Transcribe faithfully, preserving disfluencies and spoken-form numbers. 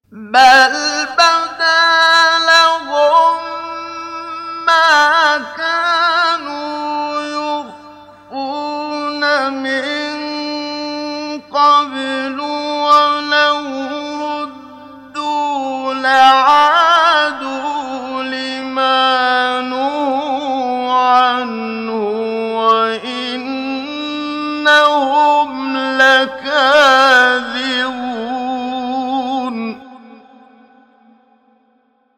بل بدا لهم ما كانوا يخفون من قبل ولو ردوا لعادوا لما نهوا عنه وإنهم لكاذبون.